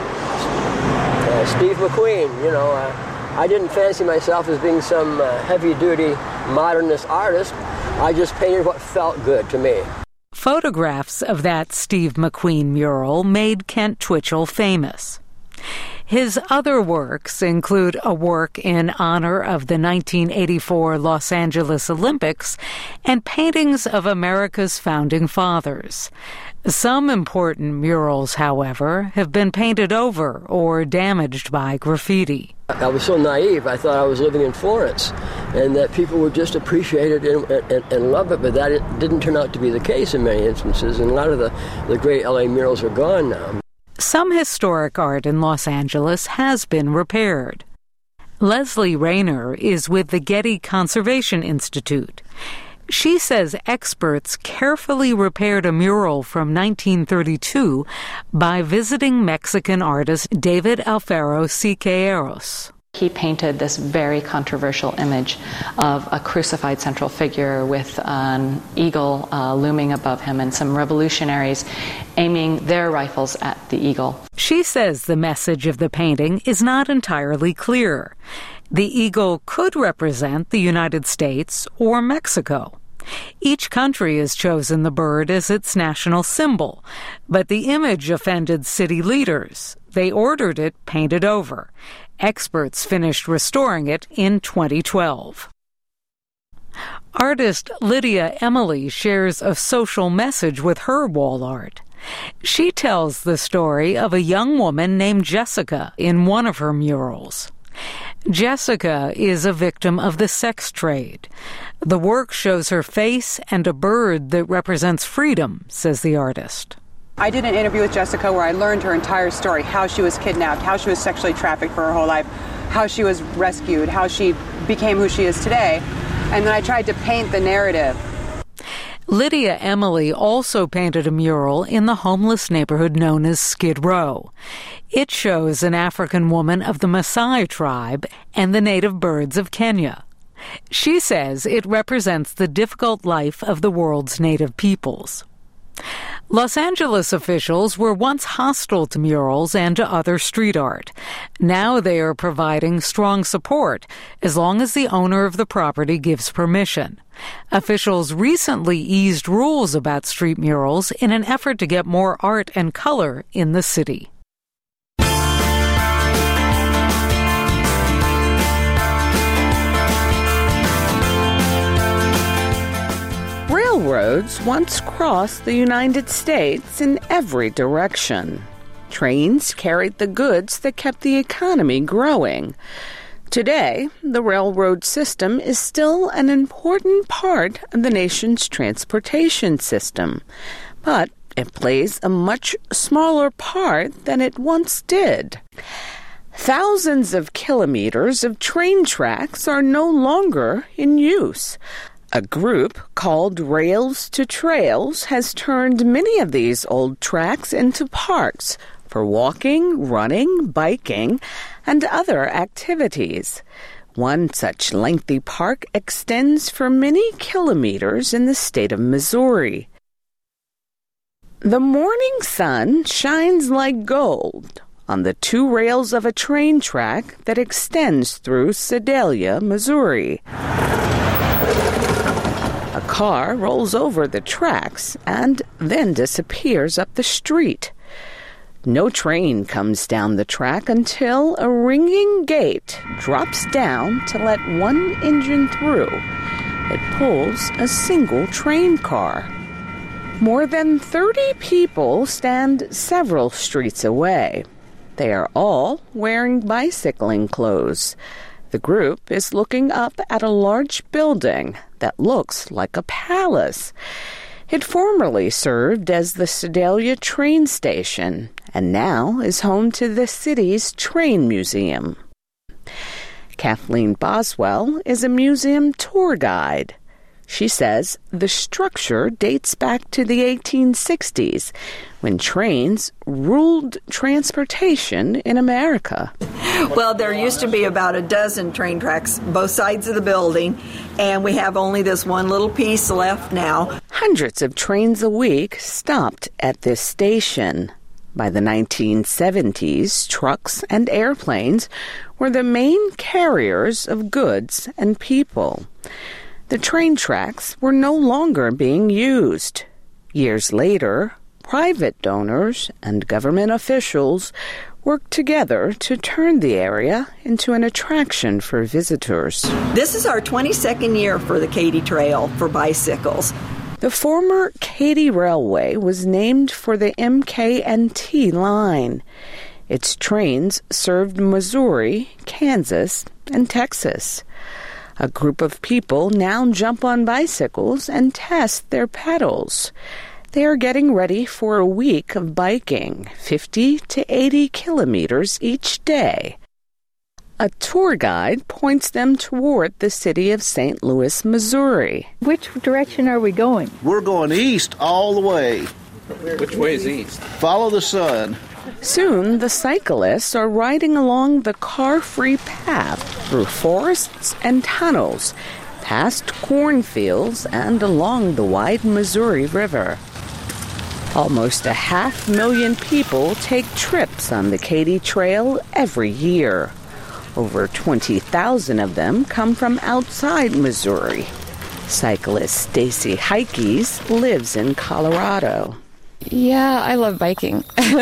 Steve McQueen. I didn't fancy myself as being some heavy-duty modernist artist. I just painted what felt good to me. Photographs of that Steve McQueen mural made Kent Twitchell famous. His other works include a work in honor of the 1984 Los Angeles Olympics and paintings of America's founding fathers. Some important murals, however, have been painted over or damaged by graffiti. I was so naive. I thought I was living in Florence and that people would just appreciate it and love it, but that didn't turn out to be the case in many instances, and a lot of the great LA murals are gone now. Some historic art in Los Angeles has been repaired. Leslie Rayner is with the Getty Conservation Institute. She says experts carefully repaired a mural from 1932 by visiting Mexican artist David Alfaro Siqueiros. He painted this very controversial image of a crucified central figure with an eagle looming above him and some revolutionaries aiming their rifles at the eagle. She says the message of the painting is not entirely clear. The eagle could represent the United States or Mexico. Each country has chosen the bird as its national symbol, but the image offended city leaders. They ordered it painted over. Experts finished restoring it in 2012. Artist Lydia Emily shares a social message with her wall art. She tells the story of a young woman named Jessica in one of her murals. Jessica is a victim of the sex trade. The work shows her face and a bird that represents freedom, says the artist. I did an interview with Jessica where I learned her entire story, how she was kidnapped, how she was sexually trafficked for her whole life, how she was rescued, how she became who she is today, and then I tried to paint the narrative. Lydia Emily also painted a mural in the homeless neighborhood known as Skid Row. It shows an African woman of the Maasai tribe and the native birds of Kenya. She says it represents the difficult life of the world's native peoples. Los Angeles officials were once hostile to murals and to other street art. Now they are providing strong support as long as the owner of the property gives permission. Officials recently eased rules about street murals in an effort to get more art and color in the city. Railroads once crossed the United States in every direction. Trains carried the goods that kept the economy growing. Today, the railroad system is still an important part of the nation's transportation system, but it plays a much smaller part than it once did. Thousands of kilometers of train tracks are no longer in use. A group called Rails to Trails has turned many of these old tracks into parks for walking, running, biking, and other activities. One such lengthy park extends for many kilometers in the state of Missouri. The morning sun shines like gold on the two rails of a train track that extends through Sedalia, Missouri. A car rolls over the tracks and then disappears up the street. No train comes down the track until a ringing gate drops down to let one engine through. It pulls a single train car. More than 30 people stand several streets away. They are all wearing bicycling clothes. The group is looking up at a large building that looks like a palace. It formerly served as the Sedalia train station and now is home to the city's train museum. Kathleen Boswell is a museum tour guide. She says the structure dates back to the 1860s, when trains ruled transportation in America. Well, there used to be about a dozen train tracks both sides of the building, and we have only this one little piece left now. Hundreds of trains a week stopped at this station. By the 1970s, trucks and airplanes were the main carriers of goods and people. The train tracks were no longer being used. Years later, private donors and government officials worked together to turn the area into an attraction for visitors. This is our 22nd year for the Katy Trail for bicycles. The former Katy Railway was named for the MK&T line. Its trains served Missouri, Kansas, and Texas. A group of people now jump on bicycles and test their pedals. They are getting ready for a week of biking, 50 to 80 kilometers each day. A tour guide points them toward the city of St. Louis, Missouri. Which direction are we going? We're going east all the way. Which way is east? Follow the sun. Soon, the cyclists are riding along the car-free path through forests and tunnels, past cornfields, and along the wide Missouri River. Almost 500,000 people take trips on the Katy Trail every year. Over 20,000 of them come from outside Missouri. Cyclist Stacy Heikes lives in Colorado. Yeah, I love biking.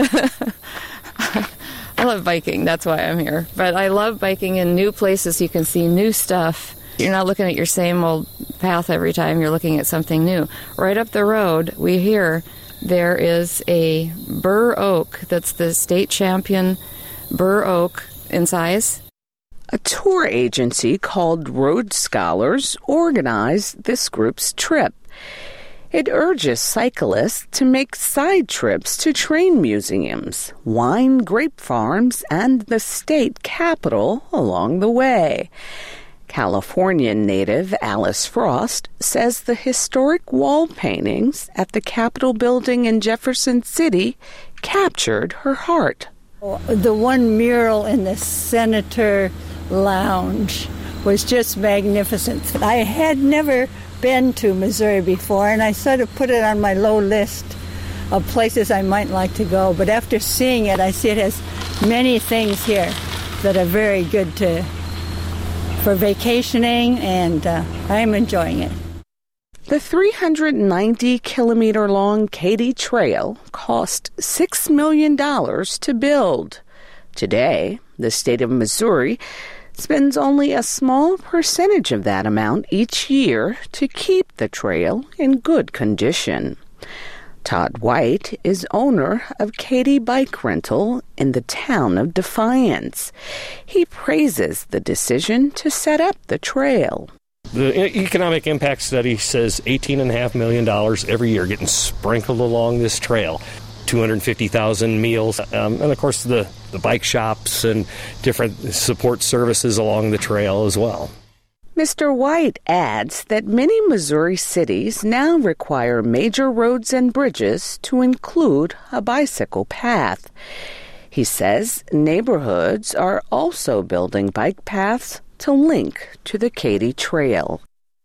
I love biking. That's why I'm here. But I love biking in new places. You can see new stuff. You're not looking at your same old path every time. You're looking at something new. Right up the road, we hear there is a bur oak that's the state champion bur oak in size. A tour agency called Road Scholars organized this group's trip. It urges cyclists to make side trips to train museums, wine grape farms, and the state capitol along the way. Californian native Alice Frost says the historic wall paintings at the Capitol building in Jefferson City captured her heart. The one mural in the Senator Lounge was just magnificent. I had never been to Missouri before, and I sort of put it on my low list of places I might like to go. But after seeing it, I see it has many things here that are very good for vacationing, and I'm enjoying it. The 390-kilometer-long Katy Trail cost $6 million to build. Today, the state of Missouri spends only a small percentage of that amount each year to keep the trail in good condition. Todd White is owner of Katy Bike Rental in the town of Defiance. He praises the decision to set up the trail. The economic impact study says $18.5 million every year getting sprinkled along this trail. 250,000 meals, and of course the bike shops and different support services along the trail as well. Mr. White adds that many Missouri cities now require major roads and bridges to include a bicycle path. He says neighborhoods are also building bike paths to link to the Katy Trail.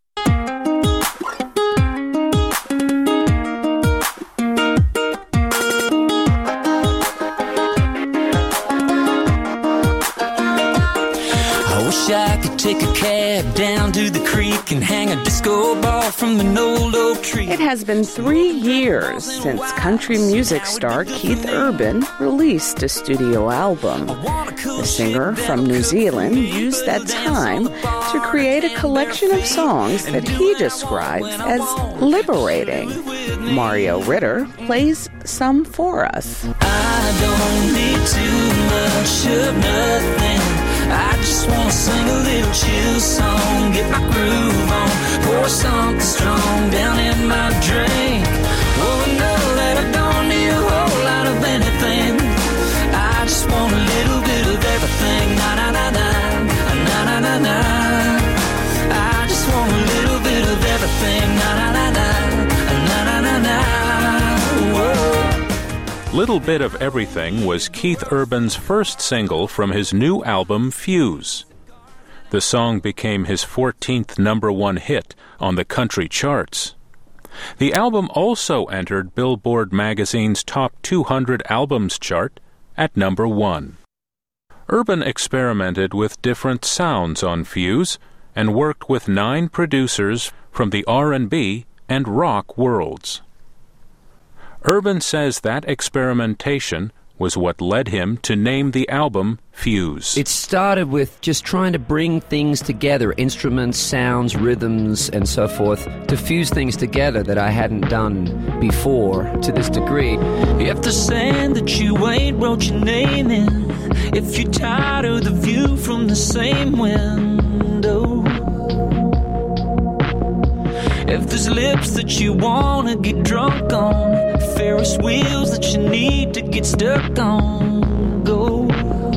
I could take a cab down to the creek and hang a disco ball from an old oak tree. It has been 3 years since country music star Keith Urban released a studio album. The singer from New Zealand used that time to create a collection of songs that he describes as liberating. Mario Ritter plays some for us. I don't need too much of nothing. I just want to sing a little chill song, get my groove on, pour something strong down in my drink. Oh, know that I don't need a whole lot of anything. I just want a little bit of everything. Na na na na, na na na na. I just want a little bit of everything. Na na na na, na na na na. Whoa. Little Bit of Everything was Keith Urban's first single from his new album, Fuse. The song became his 14th #1 hit on the country charts. The album also entered Billboard magazine's Top 200 Albums chart at #1. Urban experimented with different sounds on Fuse and worked with 9 producers from the R&B and rock worlds. Urban says that experimentation was what led him to name the album Fuse. It started with just trying to bring things together, instruments, sounds, rhythms, and so forth, to fuse things together that I hadn't done before to this degree. If the sand that you ain't wrote your name in, if you're tired of the view from the same window, if there's lips that you wanna get drunk on, Ferris wheels that you need to get stuck on, go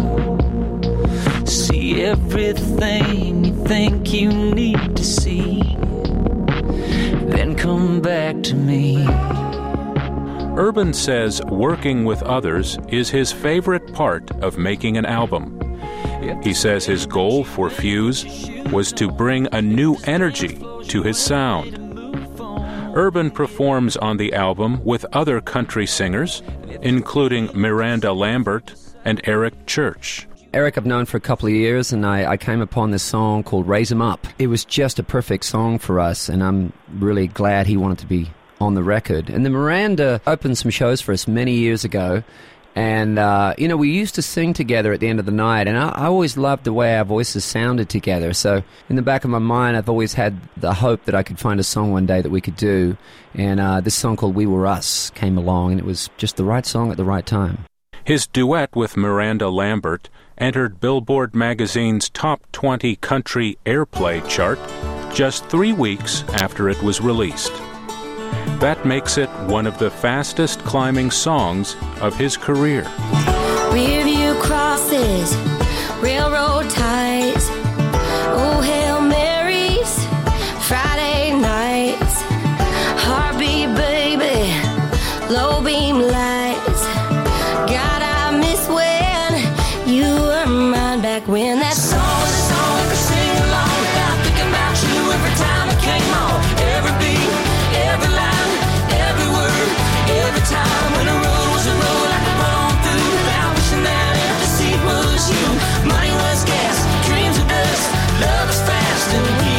see everything you think you need to see, then come back to me. Urban says working with others is his favorite part of making an album. He says his goal for Fuse was to bring a new energy to his sound. Urban performs on the album with other country singers, including Miranda Lambert and Eric Church. Eric I've known for a couple of years, and I came upon this song called Raise 'Em Up. It was just a perfect song for us, and I'm really glad he wanted to be on the record. And then Miranda opened some shows for us many years ago, and, we used to sing together at the end of the night, and I always loved the way our voices sounded together. So in the back of my mind, I've always had the hope that I could find a song one day that we could do. And this song called We Were Us came along, and it was just the right song at the right time. His duet with Miranda Lambert entered Billboard magazine's Top 20 Country Airplay chart just 3 weeks after it was released. That makes it one of the fastest climbing songs of his career. Riverview crosses, railroad ties, oh Hail Marys, Friday nights, heartbeat baby, low beam lights. God, I miss when you were mine back when that song was a song I could sing along without thinking about you every time it came on. Every beat, every line, every word, every time when the road was a road I could run on through without wishing that every seat was you. Money was gas, dreams were dust, love was fast, and we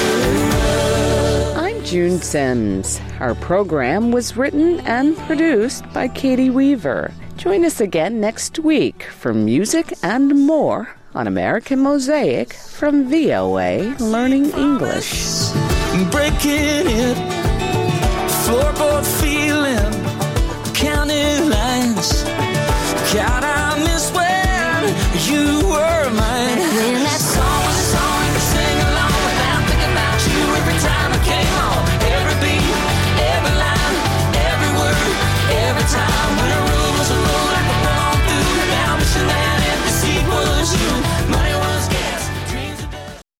were. I'm June Sims. Our program was written and produced by Katie Weaver. Join us again next week for music and more on American Mosaic from VOA Learning English. Breaking it, floorboard feeling, counting lines. God, I miss when you